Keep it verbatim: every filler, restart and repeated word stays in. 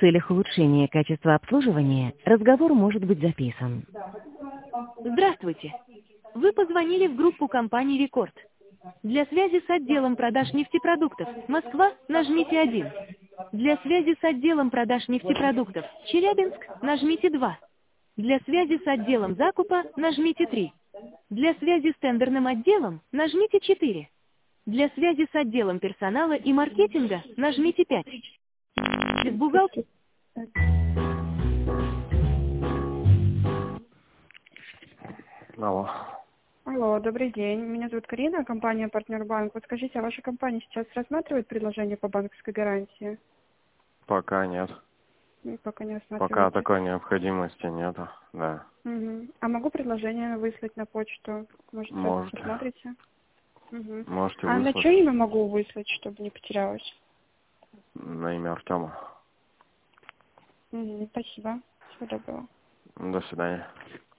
целях улучшения качества обслуживания разговор может быть записан. Здравствуйте. Вы позвонили в группу компании «Рекорд». Для связи с отделом продаж нефтепродуктов Москва нажмите один. Для связи с отделом продаж нефтепродуктов Челябинск нажмите два. Для связи с отделом закупа нажмите три. Для связи с тендерным отделом нажмите четыре. Для связи с отделом персонала и маркетинга нажмите пять. С бухгалтер... Алло. Алло, добрый день. Меня зовут Карина, компания «Партнер Банк». Вот скажите, а ваша компания сейчас рассматривает предложение по банковской гарантии? Пока нет. Ну, пока не рассматриваете. Пока такой необходимости нету, да. Угу. А могу предложение выслать на почту? Может, сразу Можете. посмотрите? Угу. Можете А на выслать. чье имя могу выслать, чтобы не потерялась? На имя Артема. Угу. Спасибо. Всего доброго. До свидания.